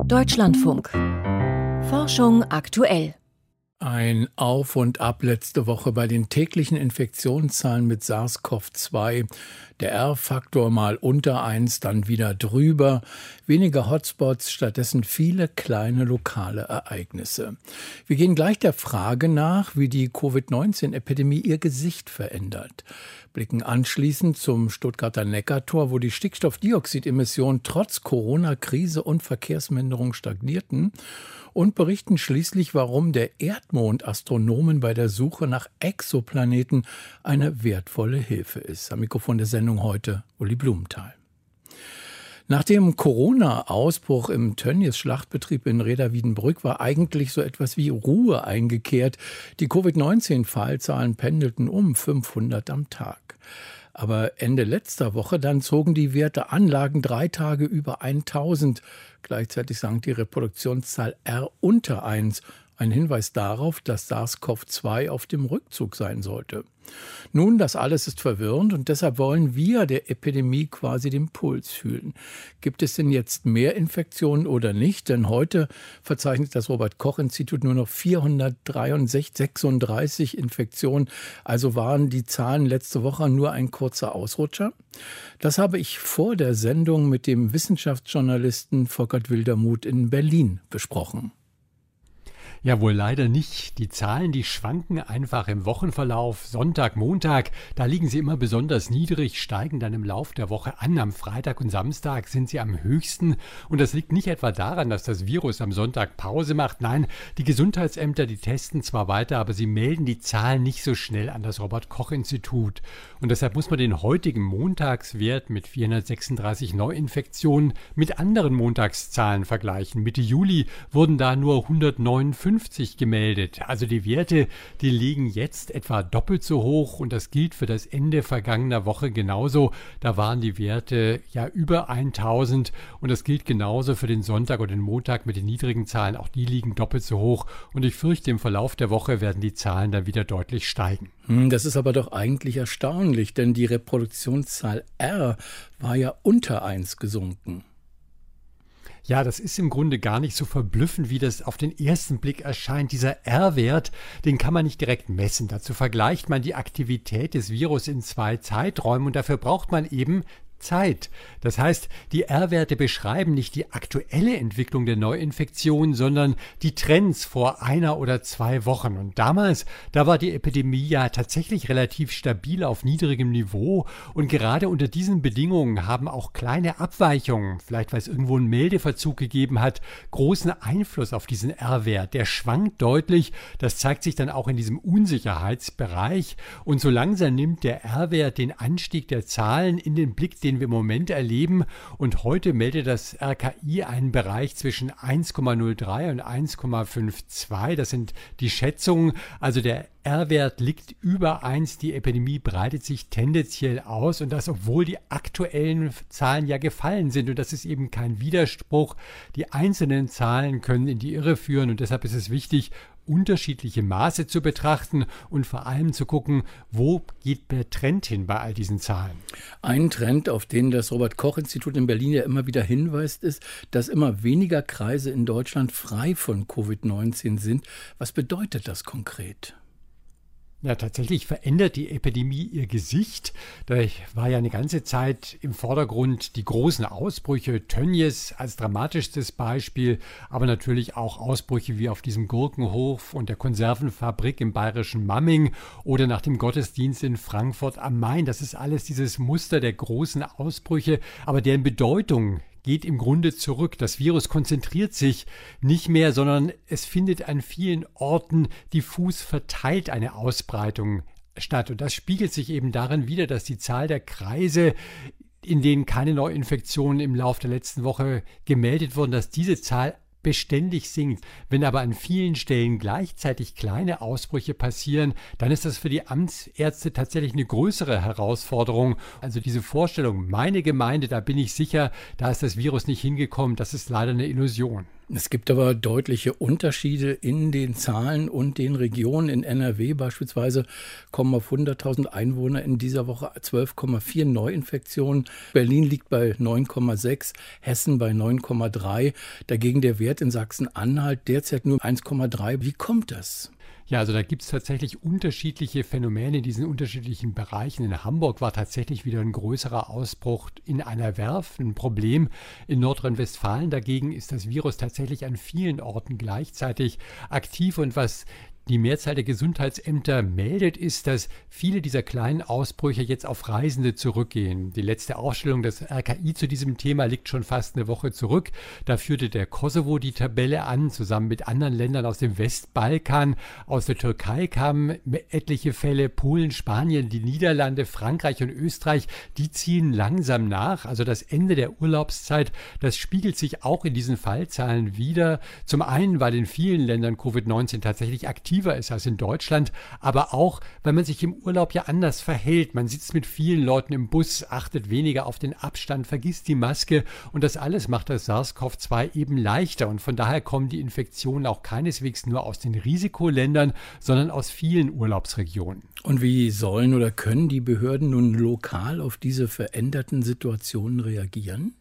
Deutschlandfunk. Forschung aktuell. Ein Auf und Ab letzte Woche bei den täglichen Infektionszahlen mit SARS-CoV-2. Der R-Faktor mal unter 1, dann wieder drüber. Weniger Hotspots, stattdessen viele kleine lokale Ereignisse. Wir gehen gleich der Frage nach, wie die Covid-19-Epidemie ihr Gesicht verändert. Blicken anschließend zum Stuttgarter Neckartor, wo die Stickstoffdioxidemissionen trotz Corona-Krise und Verkehrsminderung stagnierten. Und berichten schließlich, warum der Erdmond Astronomen bei der Suche nach Exoplaneten eine wertvolle Hilfe ist. Am Mikrofon der Sendung heute Uli Blumenthal. Nach dem Corona-Ausbruch im Tönnies-Schlachtbetrieb in Reda-Wiedenbrück war eigentlich so etwas wie Ruhe eingekehrt. Die Covid-19-Fallzahlen pendelten um 500 am Tag. Aber Ende letzter Woche dann zogen die Werte an, lagen 3 Tage über 1000. Gleichzeitig sank die Reproduktionszahl R unter 1. Ein Hinweis darauf, dass SARS-CoV-2 auf dem Rückzug sein sollte. Nun, das alles ist verwirrend und deshalb wollen wir der Epidemie quasi den Puls fühlen. Gibt es denn jetzt mehr Infektionen oder nicht? Denn heute verzeichnet das Robert-Koch-Institut nur noch 436 Infektionen. Also waren die Zahlen letzte Woche nur ein kurzer Ausrutscher? Das habe ich vor der Sendung mit dem Wissenschaftsjournalisten Volkert Wildermuth in Berlin besprochen. Ja, wohl leider nicht. Die Zahlen, die schwanken einfach im Wochenverlauf. Sonntag, Montag, da liegen sie immer besonders niedrig, steigen dann im Lauf der Woche an. Am Freitag und Samstag sind sie am höchsten. Und das liegt nicht etwa daran, dass das Virus am Sonntag Pause macht. Nein, die Gesundheitsämter, die testen zwar weiter, aber sie melden die Zahlen nicht so schnell an das Robert-Koch-Institut. Und deshalb muss man den heutigen Montagswert mit 436 Neuinfektionen mit anderen Montagszahlen vergleichen. Mitte Juli wurden da nur 159 gemeldet. Also die Werte, die liegen jetzt etwa doppelt so hoch und das gilt für das Ende vergangener Woche genauso. Da waren die Werte ja über 1000 und das gilt genauso für den Sonntag und den Montag mit den niedrigen Zahlen. Auch die liegen doppelt so hoch und ich fürchte, im Verlauf der Woche werden die Zahlen dann wieder deutlich steigen. Das ist aber doch eigentlich erstaunlich, denn die Reproduktionszahl R war ja unter 1 gesunken. Ja, das ist im Grunde gar nicht so verblüffend, wie das auf den ersten Blick erscheint. Dieser R-Wert, den kann man nicht direkt messen. Dazu vergleicht man die Aktivität des Virus in 2 Zeiträumen und dafür braucht man eben Zeit. Das heißt, die R-Werte beschreiben nicht die aktuelle Entwicklung der Neuinfektion, sondern die Trends vor 1 oder 2 Wochen. Und damals, da war die Epidemie ja tatsächlich relativ stabil auf niedrigem Niveau. Und gerade unter diesen Bedingungen haben auch kleine Abweichungen, vielleicht weil es irgendwo einen Meldeverzug gegeben hat, großen Einfluss auf diesen R-Wert. Der schwankt deutlich. Das zeigt sich dann auch in diesem Unsicherheitsbereich. Und so langsam nimmt der R-Wert den Anstieg der Zahlen in den Blick, den wir im Moment erleben. Und heute meldet das RKI einen Bereich zwischen 1,03 und 1,52. Das sind die Schätzungen. Also der R-Wert liegt über 1. Die Epidemie breitet sich tendenziell aus und das, obwohl die aktuellen Zahlen ja gefallen sind. Und das ist eben kein Widerspruch. Die einzelnen Zahlen können in die Irre führen und deshalb ist es wichtig, unterschiedliche Maße zu betrachten und vor allem zu gucken, wo geht der Trend hin bei all diesen Zahlen. Ein Trend, auf den das Robert-Koch-Institut in Berlin ja immer wieder hinweist, ist, dass immer weniger Kreise in Deutschland frei von Covid-19 sind. Was bedeutet das konkret? Ja, tatsächlich verändert die Epidemie ihr Gesicht. Da war ja eine ganze Zeit im Vordergrund die großen Ausbrüche, Tönnies als dramatischstes Beispiel, aber natürlich auch Ausbrüche wie auf diesem Gurkenhof und der Konservenfabrik im bayerischen Mamming oder nach dem Gottesdienst in Frankfurt am Main. Das ist alles dieses Muster der großen Ausbrüche, aber deren Bedeutung geht im Grunde zurück. Das Virus konzentriert sich nicht mehr, sondern es findet an vielen Orten diffus verteilt eine Ausbreitung statt. Und das spiegelt sich eben darin wider, dass die Zahl der Kreise, in denen keine Neuinfektionen im Laufe der letzten Woche gemeldet wurden, dass diese Zahl beständig sinkt. Wenn aber an vielen Stellen gleichzeitig kleine Ausbrüche passieren, dann ist das für die Amtsärzte tatsächlich eine größere Herausforderung. Also diese Vorstellung, meine Gemeinde, da bin ich sicher, da ist das Virus nicht hingekommen, das ist leider eine Illusion. Es gibt aber deutliche Unterschiede in den Zahlen und den Regionen. In NRW beispielsweise kommen auf 100.000 Einwohner in dieser Woche 12,4 Neuinfektionen. Berlin liegt bei 9,6, Hessen bei 9,3. Dagegen der Wert in Sachsen-Anhalt derzeit nur 1,3. Wie kommt das? Ja, also da gibt es tatsächlich unterschiedliche Phänomene in diesen unterschiedlichen Bereichen. In Hamburg war tatsächlich wieder ein größerer Ausbruch in einer Werft, ein Problem. In Nordrhein-Westfalen dagegen ist das Virus tatsächlich an vielen Orten gleichzeitig aktiv. Und was die Mehrzahl der Gesundheitsämter meldet, ist, dass viele dieser kleinen Ausbrüche jetzt auf Reisende zurückgehen. Die letzte Aufstellung des RKI zu diesem Thema liegt schon fast eine Woche zurück. Da führte der Kosovo die Tabelle an, zusammen mit anderen Ländern aus dem Westbalkan. Aus der Türkei kamen etliche Fälle, Polen, Spanien, die Niederlande, Frankreich und Österreich, die ziehen langsam nach. Also das Ende der Urlaubszeit, das spiegelt sich auch in diesen Fallzahlen wider. Zum einen, weil in vielen Ländern Covid-19 tatsächlich aktiver ist als in Deutschland, aber auch, weil man sich im Urlaub ja anders verhält. Man sitzt mit vielen Leuten im Bus, achtet weniger auf den Abstand, vergisst die Maske und das alles macht das SARS-CoV-2 eben leichter und von daher kommen die Infektionen auch keineswegs nur aus den Risikoländern, sondern aus vielen Urlaubsregionen. Und wie sollen oder können die Behörden nun lokal auf diese veränderten Situationen reagieren?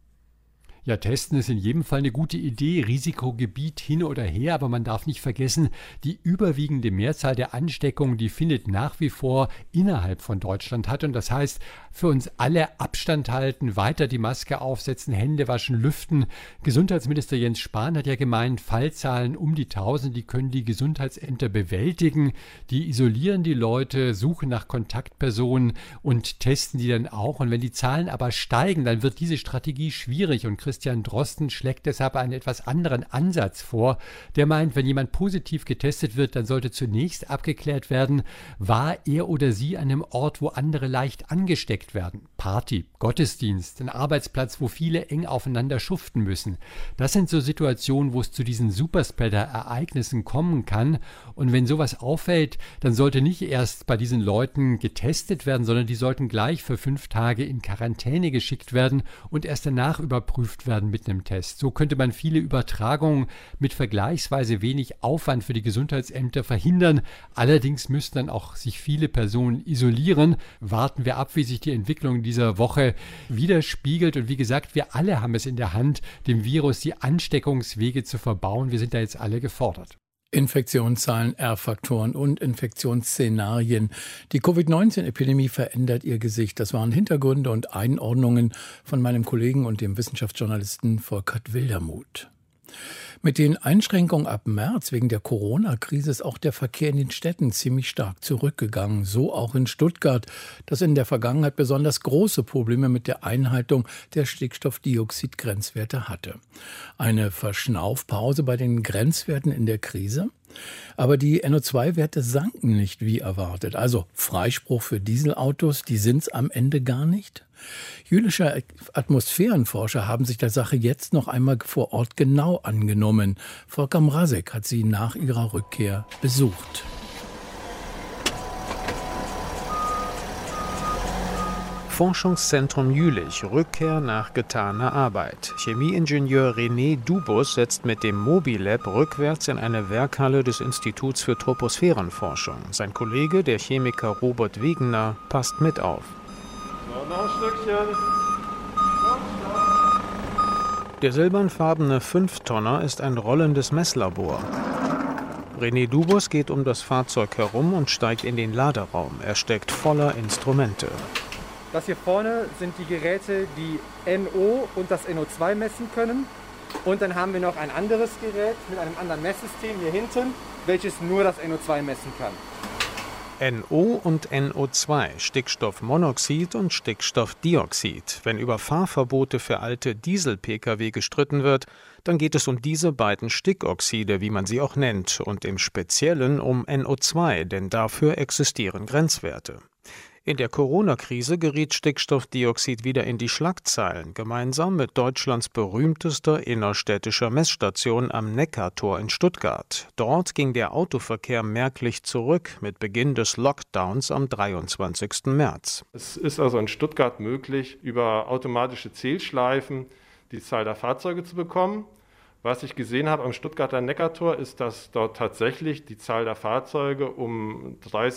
Ja, testen ist in jedem Fall eine gute Idee, Risikogebiet hin oder her, aber man darf nicht vergessen, die überwiegende Mehrzahl der Ansteckungen, die findet nach wie vor innerhalb von Deutschland statt. Und das heißt, für uns alle Abstand halten, weiter die Maske aufsetzen, Hände waschen, lüften. Gesundheitsminister Jens Spahn hat ja gemeint, Fallzahlen um die 1000, die können die Gesundheitsämter bewältigen. Die isolieren die Leute, suchen nach Kontaktpersonen und testen die dann auch. Und wenn die Zahlen aber steigen, dann wird diese Strategie schwierig und Christian Drosten schlägt deshalb einen etwas anderen Ansatz vor. Der meint, wenn jemand positiv getestet wird, dann sollte zunächst abgeklärt werden, war er oder sie an einem Ort, wo andere leicht angesteckt werden. Party, Gottesdienst, ein Arbeitsplatz, wo viele eng aufeinander schuften müssen. Das sind so Situationen, wo es zu diesen Superspreader-Ereignissen kommen kann. Und wenn sowas auffällt, dann sollte nicht erst bei diesen Leuten getestet werden, sondern die sollten gleich für 5 Tage in Quarantäne geschickt werden und erst danach überprüft werden mit einem Test. So könnte man viele Übertragungen mit vergleichsweise wenig Aufwand für die Gesundheitsämter verhindern. Allerdings müssten dann auch sich viele Personen isolieren. Warten wir ab, wie sich die Entwicklung dieser Woche widerspiegelt. Und wie gesagt, wir alle haben es in der Hand, dem Virus die Ansteckungswege zu verbauen. Wir sind da jetzt alle gefordert. Infektionszahlen, R-Faktoren und Infektionsszenarien. Die Covid-19-Epidemie verändert ihr Gesicht. Das waren Hintergründe und Einordnungen von meinem Kollegen und dem Wissenschaftsjournalisten Volkert Wildermuth. Mit den Einschränkungen ab März wegen der Corona-Krise ist auch der Verkehr in den Städten ziemlich stark zurückgegangen. So auch in Stuttgart, das in der Vergangenheit besonders große Probleme mit der Einhaltung der Stickstoffdioxid-Grenzwerte hatte. Eine Verschnaufpause bei den Grenzwerten in der Krise? Aber die NO2-Werte sanken nicht wie erwartet. Also Freispruch für Dieselautos, die sind's am Ende gar nicht. Jülische Atmosphärenforscher haben sich der Sache jetzt noch einmal vor Ort genau angenommen. Volker Mrazek hat sie nach ihrer Rückkehr besucht. Forschungszentrum Jülich, Rückkehr nach getaner Arbeit. Chemieingenieur René Dubus setzt mit dem Mobilab rückwärts in eine Werkhalle des Instituts für Troposphärenforschung. Sein Kollege, der Chemiker Robert Wegener, passt mit auf. So, noch ein Stückchen. Der silbernfarbene 5-Tonner ist ein rollendes Messlabor. René Dubus geht um das Fahrzeug herum und steigt in den Laderaum. Er steckt voller Instrumente. Das hier vorne sind die Geräte, die NO und das NO2 messen können. Und dann haben wir noch ein anderes Gerät mit einem anderen Messsystem hier hinten, welches nur das NO2 messen kann. NO und NO2, Stickstoffmonoxid und Stickstoffdioxid. Wenn über Fahrverbote für alte Diesel-Pkw gestritten wird, dann geht es um diese beiden Stickoxide, wie man sie auch nennt, und im Speziellen um NO2, denn dafür existieren Grenzwerte. In der Corona-Krise geriet Stickstoffdioxid wieder in die Schlagzeilen, gemeinsam mit Deutschlands berühmtester innerstädtischer Messstation am Neckartor in Stuttgart. Dort ging der Autoverkehr merklich zurück mit Beginn des Lockdowns am 23. März. Es ist also in Stuttgart möglich, über automatische Zählschleifen die Zahl der Fahrzeuge zu bekommen. Was ich gesehen habe am Stuttgarter Neckartor ist, dass dort tatsächlich die Zahl der Fahrzeuge um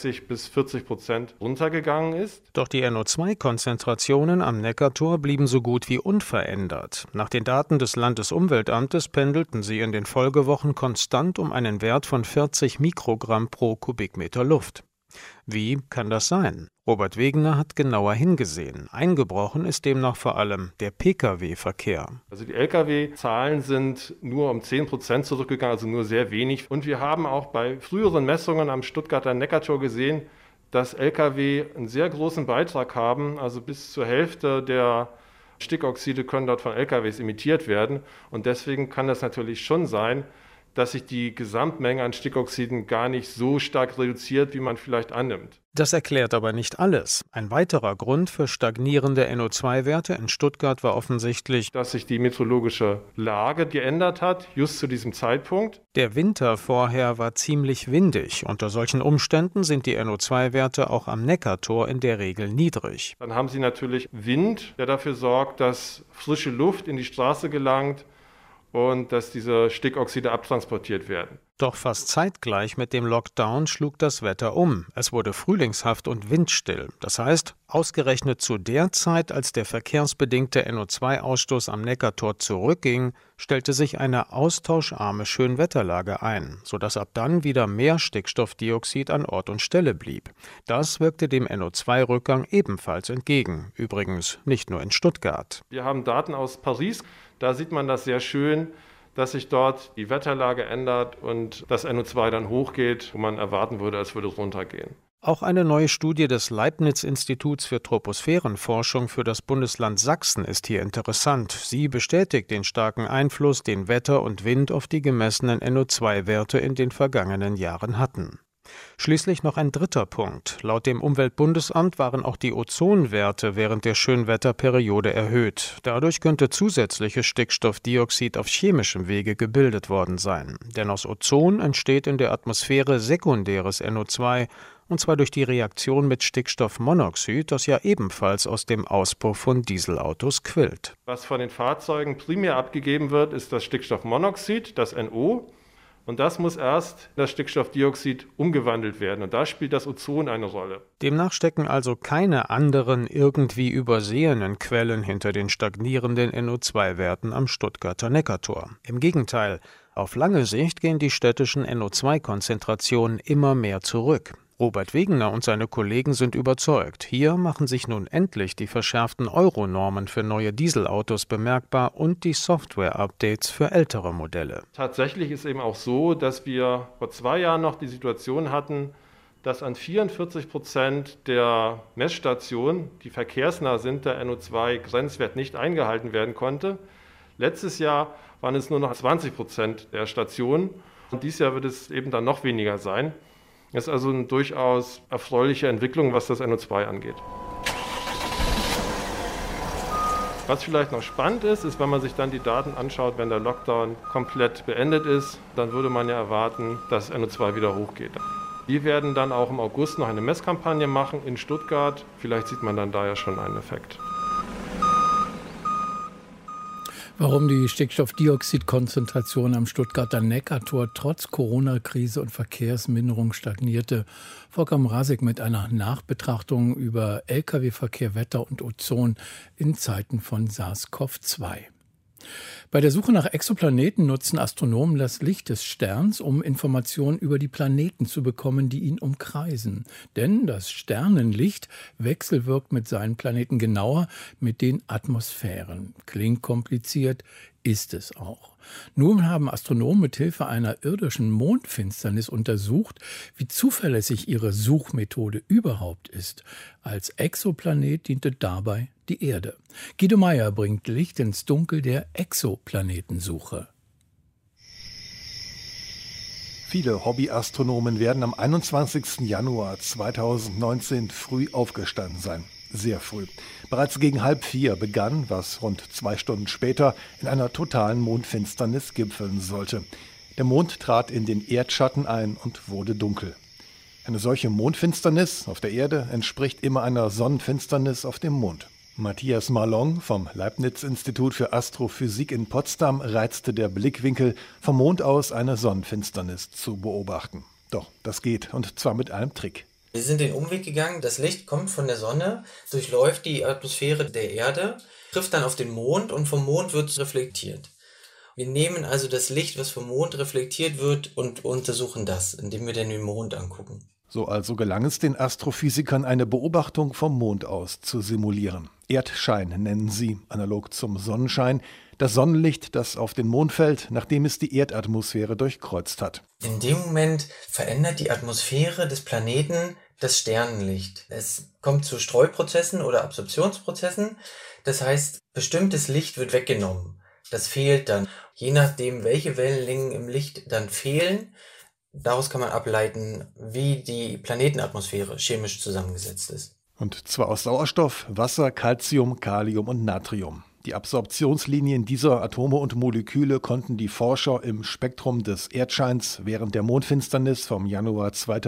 30-40% runtergegangen ist. Doch die NO2-Konzentrationen am Neckartor blieben so gut wie unverändert. Nach den Daten des Landesumweltamtes pendelten sie in den Folgewochen konstant um einen Wert von 40 Mikrogramm pro Kubikmeter Luft. Wie kann das sein? Robert Wegener hat genauer hingesehen. Eingebrochen ist demnach vor allem der Pkw-Verkehr. Also die Lkw-Zahlen sind nur um 10% zurückgegangen, also nur sehr wenig. Und wir haben auch bei früheren Messungen am Stuttgarter Neckartor gesehen, dass Lkw einen sehr großen Beitrag haben. Also bis zur Hälfte der Stickoxide können dort von Lkws emittiert werden. Und deswegen kann das natürlich schon sein, dass sich die Gesamtmenge an Stickoxiden gar nicht so stark reduziert, wie man vielleicht annimmt. Das erklärt aber nicht alles. Ein weiterer Grund für stagnierende NO2-Werte in Stuttgart war offensichtlich, dass sich die meteorologische Lage geändert hat, just zu diesem Zeitpunkt. Der Winter vorher war ziemlich windig. Unter solchen Umständen sind die NO2-Werte auch am Neckartor in der Regel niedrig. Dann haben Sie natürlich Wind, der dafür sorgt, dass frische Luft in die Straße gelangt und dass diese Stickoxide abtransportiert werden. Doch fast zeitgleich mit dem Lockdown schlug das Wetter um. Es wurde frühlingshaft und windstill. Das heißt, ausgerechnet zu der Zeit, als der verkehrsbedingte NO2-Ausstoß am Neckartor zurückging, stellte sich eine austauscharme Schönwetterlage ein, sodass ab dann wieder mehr Stickstoffdioxid an Ort und Stelle blieb. Das wirkte dem NO2-Rückgang ebenfalls entgegen. Übrigens nicht nur in Stuttgart. Wir haben Daten aus Paris. Da sieht man das sehr schön, dass sich dort die Wetterlage ändert und das NO2 dann hochgeht, wo man erwarten würde, als würde es runtergehen. Auch eine neue Studie des Leibniz-Instituts für Troposphärenforschung für das Bundesland Sachsen ist hier interessant. Sie bestätigt den starken Einfluss, den Wetter und Wind auf die gemessenen NO2-Werte in den vergangenen Jahren hatten. Schließlich noch ein dritter Punkt. Laut dem Umweltbundesamt waren auch die Ozonwerte während der Schönwetterperiode erhöht. Dadurch könnte zusätzliches Stickstoffdioxid auf chemischem Wege gebildet worden sein. Denn aus Ozon entsteht in der Atmosphäre sekundäres NO2, und zwar durch die Reaktion mit Stickstoffmonoxid, das ja ebenfalls aus dem Auspuff von Dieselautos quillt. Was von den Fahrzeugen primär abgegeben wird, ist das Stickstoffmonoxid, das NO. Und das muss erst in das Stickstoffdioxid umgewandelt werden. Und da spielt das Ozon eine Rolle. Demnach stecken also keine anderen irgendwie übersehenen Quellen hinter den stagnierenden NO2-Werten am Stuttgarter Neckartor. Im Gegenteil, auf lange Sicht gehen die städtischen NO2-Konzentrationen immer mehr zurück. Robert Wegener und seine Kollegen sind überzeugt. Hier machen sich nun endlich die verschärften Euro-Normen für neue Dieselautos bemerkbar und die Software-Updates für ältere Modelle. Tatsächlich ist eben auch so, dass wir vor 2 Jahren noch die Situation hatten, dass an 44% der Messstationen, die verkehrsnah sind, der NO2-Grenzwert nicht eingehalten werden konnte. Letztes Jahr waren es nur noch 20% der Stationen und dieses Jahr wird es eben dann noch weniger sein. Das ist also eine durchaus erfreuliche Entwicklung, was das NO2 angeht. Was vielleicht noch spannend ist, wenn man sich dann die Daten anschaut, wenn der Lockdown komplett beendet ist, dann würde man ja erwarten, dass NO2 wieder hochgeht. Wir werden dann auch im August noch eine Messkampagne machen in Stuttgart. Vielleicht sieht man dann da ja schon einen Effekt. Warum die Stickstoffdioxidkonzentration am Stuttgarter Neckartor trotz Corona-Krise und Verkehrsminderung stagnierte, Volker Mrazek mit einer Nachbetrachtung über Lkw-Verkehr, Wetter und Ozon in Zeiten von SARS-CoV-2. Bei der Suche nach Exoplaneten nutzen Astronomen das Licht des Sterns, um Informationen über die Planeten zu bekommen, die ihn umkreisen. Denn das Sternenlicht wechselwirkt mit seinen Planeten genauer mit den Atmosphären. Klingt kompliziert, ist es auch. Nun haben Astronomen mit Hilfe einer irdischen Mondfinsternis untersucht, wie zuverlässig ihre Suchmethode überhaupt ist. Als Exoplanet diente dabei die Erde. Guido Meyer bringt Licht ins Dunkel der Exoplanetensuche. Viele Hobbyastronomen werden am 21. Januar 2019 früh aufgestanden sein. Sehr früh. Bereits gegen 3:30 begann, was rund 2 Stunden später in einer totalen Mondfinsternis gipfeln sollte. Der Mond trat in den Erdschatten ein und wurde dunkel. Eine solche Mondfinsternis auf der Erde entspricht immer einer Sonnenfinsternis auf dem Mond. Matthias Marlong vom Leibniz-Institut für Astrophysik in Potsdam reizte der Blickwinkel, vom Mond aus eine Sonnenfinsternis zu beobachten. Doch, das geht, und zwar mit einem Trick. Wir sind den Umweg gegangen, das Licht kommt von der Sonne, durchläuft die Atmosphäre der Erde, trifft dann auf den Mond und vom Mond wird es reflektiert. Wir nehmen also das Licht, was vom Mond reflektiert wird, und untersuchen das, indem wir den Mond angucken. So also gelang es den Astrophysikern, eine Beobachtung vom Mond aus zu simulieren. Erdschein nennen sie, analog zum Sonnenschein, das Sonnenlicht, das auf den Mond fällt, nachdem es die Erdatmosphäre durchkreuzt hat. In dem Moment verändert die Atmosphäre des Planeten das Sternenlicht. Es kommt zu Streuprozessen oder Absorptionsprozessen. Das heißt, bestimmtes Licht wird weggenommen. Das fehlt dann. Je nachdem, welche Wellenlängen im Licht dann fehlen, daraus kann man ableiten, wie die Planetenatmosphäre chemisch zusammengesetzt ist. Und zwar aus Sauerstoff, Wasser, Calcium, Kalium und Natrium. Die Absorptionslinien dieser Atome und Moleküle konnten die Forscher im Spektrum des Erdscheins während der Mondfinsternis vom Januar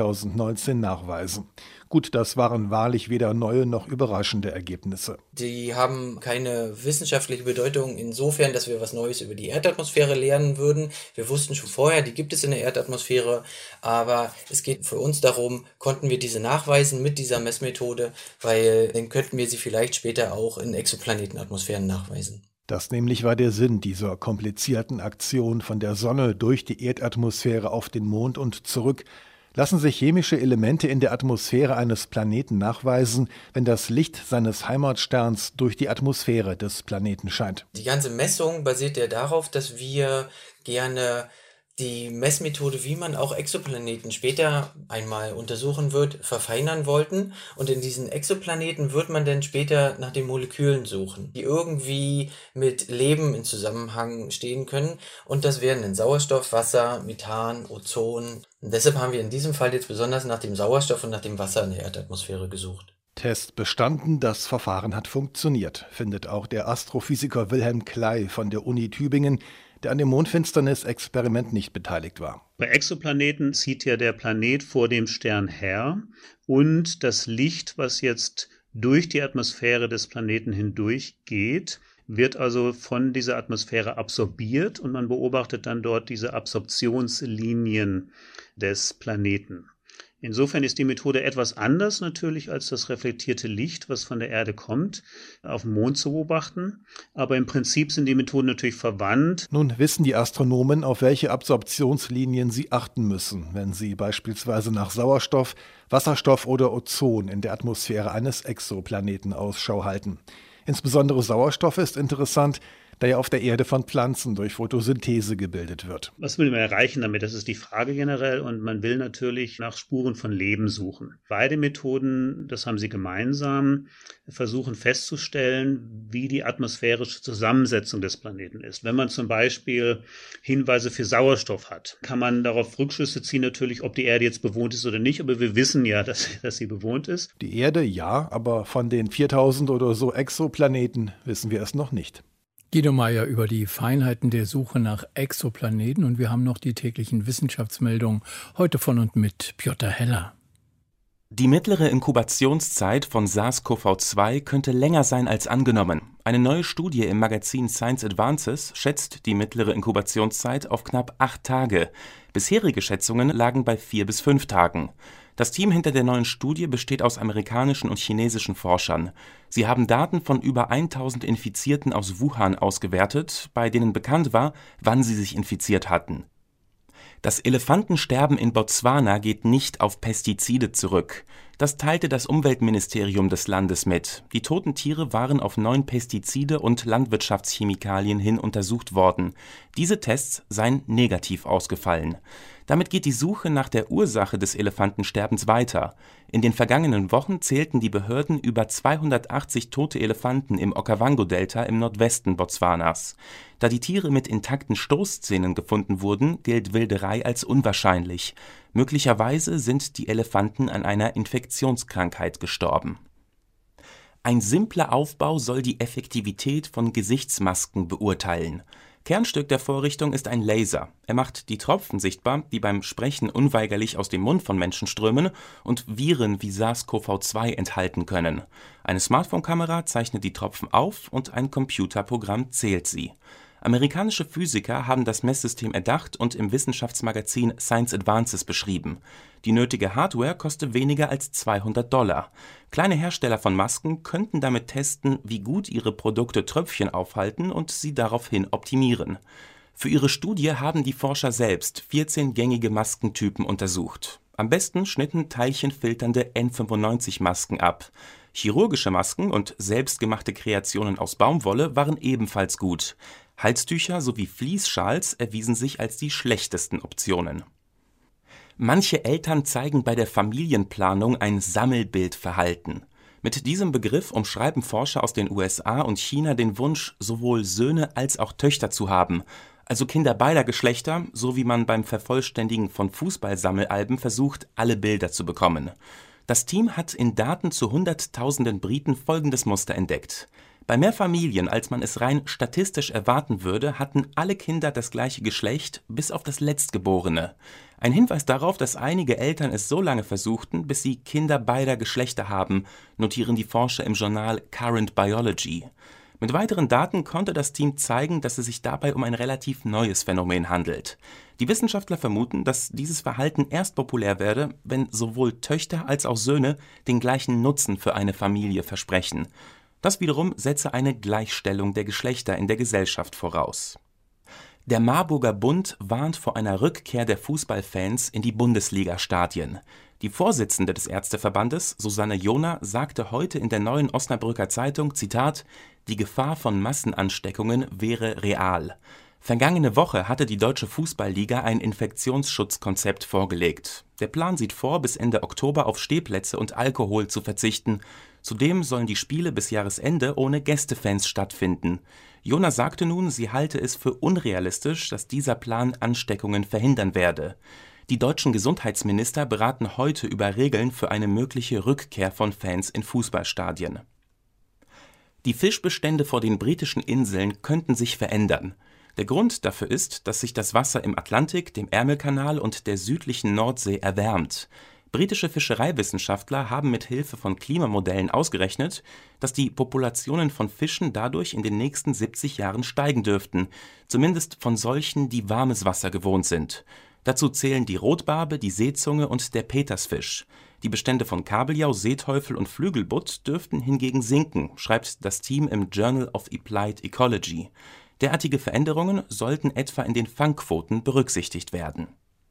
2019 nachweisen. Gut, das waren wahrlich weder neue noch überraschende Ergebnisse. Die haben keine wissenschaftliche Bedeutung insofern, dass wir was Neues über die Erdatmosphäre lernen würden. Wir wussten schon vorher, die gibt es in der Erdatmosphäre, aber es geht für uns darum, konnten wir diese nachweisen mit dieser Messmethode, weil dann könnten wir sie vielleicht später auch in Exoplanetenatmosphären nachweisen. Das nämlich war der Sinn dieser komplizierten Aktion von der Sonne durch die Erdatmosphäre auf den Mond und zurück. Lassen sich chemische Elemente in der Atmosphäre eines Planeten nachweisen, wenn das Licht seines Heimatsterns durch die Atmosphäre des Planeten scheint. Die ganze Messung basiert ja darauf, dass wir gerne die Messmethode, wie man auch Exoplaneten später einmal untersuchen wird, verfeinern wollten. Und in diesen Exoplaneten wird man dann später nach den Molekülen suchen, die irgendwie mit Leben in Zusammenhang stehen können. Und das wären dann Sauerstoff, Wasser, Methan, Ozon. Und deshalb haben wir in diesem Fall jetzt besonders nach dem Sauerstoff und nach dem Wasser in der Erdatmosphäre gesucht. Test bestanden, das Verfahren hat funktioniert, findet auch der Astrophysiker Wilhelm Kley von der Uni Tübingen, der an dem Mondfinsternis-Experiment nicht beteiligt war. Bei Exoplaneten zieht ja der Planet vor dem Stern her und das Licht, was jetzt durch die Atmosphäre des Planeten hindurchgeht, wird also von dieser Atmosphäre absorbiert und man beobachtet dann dort diese Absorptionslinien des Planeten. Insofern ist die Methode etwas anders natürlich als das reflektierte Licht, was von der Erde kommt, auf dem Mond zu beobachten. Aber im Prinzip sind die Methoden natürlich verwandt. Nun wissen die Astronomen, auf welche Absorptionslinien sie achten müssen, wenn sie beispielsweise nach Sauerstoff, Wasserstoff oder Ozon in der Atmosphäre eines Exoplaneten Ausschau halten. Insbesondere Sauerstoff ist interessant, da er auf der Erde von Pflanzen durch Photosynthese gebildet wird. Was will man erreichen damit? Das ist die Frage generell und man will natürlich nach Spuren von Leben suchen. Beide Methoden, das haben sie gemeinsam, versuchen festzustellen, wie die atmosphärische Zusammensetzung des Planeten ist. Wenn man zum Beispiel Hinweise für Sauerstoff hat, kann man darauf Rückschlüsse ziehen natürlich, ob die Erde jetzt bewohnt ist oder nicht, aber wir wissen ja, dass sie bewohnt ist. Die Erde ja, aber von den 4000 oder so Exoplaneten wissen wir es noch nicht. Guido Meyer über die Feinheiten der Suche nach Exoplaneten, und wir haben noch die täglichen Wissenschaftsmeldungen heute von und mit Piotr Heller. Die mittlere Inkubationszeit von SARS-CoV-2 könnte länger sein als angenommen. Eine neue Studie im Magazin Science Advances schätzt die mittlere Inkubationszeit auf knapp 8 Tage. Bisherige Schätzungen lagen bei 4 bis 5 Tagen. Das Team hinter der neuen Studie besteht aus amerikanischen und chinesischen Forschern. Sie haben Daten von über 1000 Infizierten aus Wuhan ausgewertet, bei denen bekannt war, wann sie sich infiziert hatten. Das Elefantensterben in Botswana geht nicht auf Pestizide zurück. Das teilte das Umweltministerium des Landes mit. Die toten Tiere waren auf 9 Pestizide und Landwirtschaftschemikalien hin untersucht worden. Diese Tests seien negativ ausgefallen. Damit geht die Suche nach der Ursache des Elefantensterbens weiter. In den vergangenen Wochen zählten die Behörden über 280 tote Elefanten im Okavango-Delta im Nordwesten Botswanas. Da die Tiere mit intakten Stoßzähnen gefunden wurden, gilt Wilderei als unwahrscheinlich. Möglicherweise sind die Elefanten an einer Infektionskrankheit gestorben. Ein simpler Aufbau soll die Effektivität von Gesichtsmasken beurteilen. Kernstück der Vorrichtung ist ein Laser. Er macht die Tropfen sichtbar, die beim Sprechen unweigerlich aus dem Mund von Menschen strömen und Viren wie SARS-CoV-2 enthalten können. Eine Smartphone-Kamera zeichnet die Tropfen auf und ein Computerprogramm zählt sie. Amerikanische Physiker haben das Messsystem erdacht und im Wissenschaftsmagazin Science Advances beschrieben. Die nötige Hardware kostet weniger als $200. Kleine Hersteller von Masken könnten damit testen, wie gut ihre Produkte Tröpfchen aufhalten und sie daraufhin optimieren. Für ihre Studie haben die Forscher selbst 14 gängige Maskentypen untersucht. Am besten schnitten teilchenfilternde N95-Masken ab. Chirurgische Masken und selbstgemachte Kreationen aus Baumwolle waren ebenfalls gut. Halstücher sowie Fließschals erwiesen sich als die schlechtesten Optionen. Manche Eltern zeigen bei der Familienplanung ein Sammelbildverhalten. Mit diesem Begriff umschreiben Forscher aus den USA und China den Wunsch, sowohl Söhne als auch Töchter zu haben, also Kinder beider Geschlechter, so wie man beim Vervollständigen von Fußballsammelalben versucht, alle Bilder zu bekommen. Das Team hat in Daten zu Hunderttausenden Briten folgendes Muster entdeckt. Bei mehr Familien, als man es rein statistisch erwarten würde, hatten alle Kinder das gleiche Geschlecht, bis auf das Letztgeborene. Ein Hinweis darauf, dass einige Eltern es so lange versuchten, bis sie Kinder beider Geschlechter haben, notieren die Forscher im Journal Current Biology. Mit weiteren Daten konnte das Team zeigen, dass es sich dabei um ein relativ neues Phänomen handelt. Die Wissenschaftler vermuten, dass dieses Verhalten erst populär werde, wenn sowohl Töchter als auch Söhne den gleichen Nutzen für eine Familie versprechen. Das wiederum setze eine Gleichstellung der Geschlechter in der Gesellschaft voraus. Der Marburger Bund warnt vor einer Rückkehr der Fußballfans in die Bundesliga-Stadien. Die Vorsitzende des Ärzteverbandes, Susanne Johner, sagte heute in der Neuen Osnabrücker Zeitung, Zitat, die Gefahr von Massenansteckungen wäre real. Vergangene Woche hatte die Deutsche Fußballliga ein Infektionsschutzkonzept vorgelegt. Der Plan sieht vor, bis Ende Oktober auf Stehplätze und Alkohol zu verzichten. Zudem sollen die Spiele bis Jahresende ohne Gästefans stattfinden. Johner sagte nun, sie halte es für unrealistisch, dass dieser Plan Ansteckungen verhindern werde. Die deutschen Gesundheitsminister beraten heute über Regeln für eine mögliche Rückkehr von Fans in Fußballstadien. Die Fischbestände vor den britischen Inseln könnten sich verändern. Der Grund dafür ist, dass sich das Wasser im Atlantik, dem Ärmelkanal und der südlichen Nordsee erwärmt. Britische Fischereiwissenschaftler haben mit Hilfe von Klimamodellen ausgerechnet, dass die Populationen von Fischen dadurch in den nächsten 70 Jahren steigen dürften, zumindest von solchen, die warmes Wasser gewohnt sind. Dazu zählen die Rotbarbe, die Seezunge und der Petersfisch. Die Bestände von Kabeljau, Seeteufel und Flügelbutt dürften hingegen sinken, schreibt das Team im Journal of Applied Ecology. Derartige Veränderungen sollten etwa in den Fangquoten berücksichtigt werden.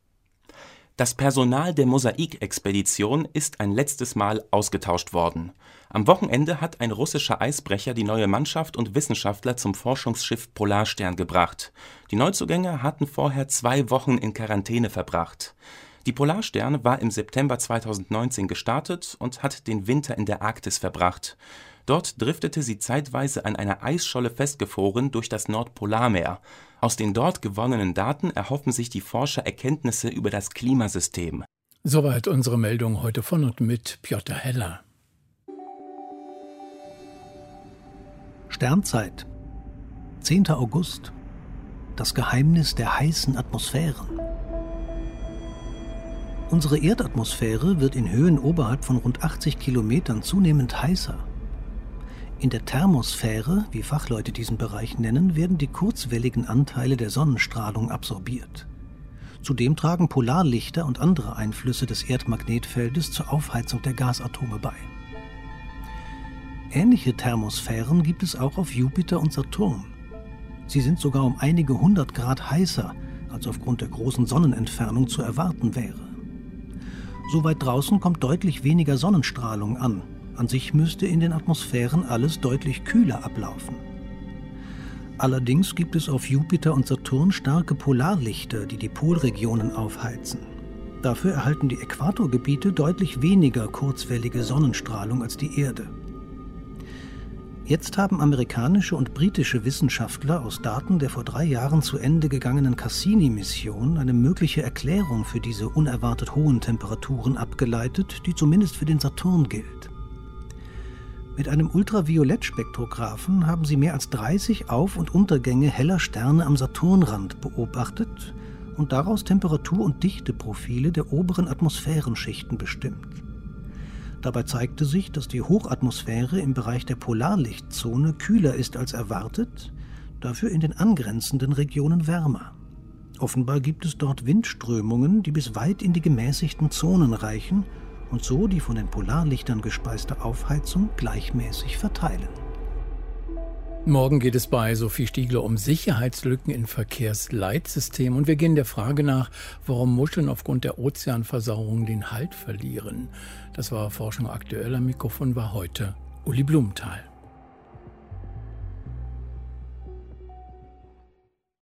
Das Personal der Mosaik-Expedition ist ein letztes Mal ausgetauscht worden. Am Wochenende hat ein russischer Eisbrecher die neue Mannschaft und Wissenschaftler zum Forschungsschiff Polarstern gebracht. Die Neuzugänge hatten vorher 2 Wochen in Quarantäne verbracht. Die Polarstern war im September 2019 gestartet und hat den Winter in der Arktis verbracht. Dort driftete sie zeitweise an einer Eisscholle festgefroren durch das Nordpolarmeer. Aus den dort gewonnenen Daten erhoffen sich die Forscher Erkenntnisse über das Klimasystem. Soweit unsere Meldung heute von und mit Piotr Heller. Sternzeit, 10. August. Das Geheimnis der heißen Atmosphären. Unsere Erdatmosphäre wird in Höhen oberhalb von rund 80 Kilometern zunehmend heißer. In der Thermosphäre, wie Fachleute diesen Bereich nennen, werden die kurzwelligen Anteile der Sonnenstrahlung absorbiert. Zudem tragen Polarlichter und andere Einflüsse des Erdmagnetfeldes zur Aufheizung der Gasatome bei. Ähnliche Thermosphären gibt es auch auf Jupiter und Saturn. Sie sind sogar um einige 100 Grad heißer, als aufgrund der großen Sonnenentfernung zu erwarten wäre. So weit draußen kommt deutlich weniger Sonnenstrahlung an. An sich müsste in den Atmosphären alles deutlich kühler ablaufen. Allerdings gibt es auf Jupiter und Saturn starke Polarlichter, die die Polregionen aufheizen. Dafür erhalten die Äquatorgebiete deutlich weniger kurzwellige Sonnenstrahlung als die Erde. Jetzt haben amerikanische und britische Wissenschaftler aus Daten der vor 3 Jahren zu Ende gegangenen Cassini-Mission eine mögliche Erklärung für diese unerwartet hohen Temperaturen abgeleitet, die zumindest für den Saturn gilt. Mit einem Ultraviolettspektrographen haben sie mehr als 30 Auf- und Untergänge heller Sterne am Saturnrand beobachtet und daraus Temperatur- und Dichteprofile der oberen Atmosphärenschichten bestimmt. Dabei zeigte sich, dass die Hochatmosphäre im Bereich der Polarlichtzone kühler ist als erwartet, dafür in den angrenzenden Regionen wärmer. Offenbar gibt es dort Windströmungen, die bis weit in die gemäßigten Zonen reichen und so die von den Polarlichtern gespeiste Aufheizung gleichmäßig verteilen. Morgen geht es bei Sophie Stiegler um Sicherheitslücken in Verkehrsleitsystemen und wir gehen der Frage nach, warum Muscheln aufgrund der Ozeanversauerung den Halt verlieren. Das war Forschung aktuell. Am Mikrofon war heute Uli Blumenthal.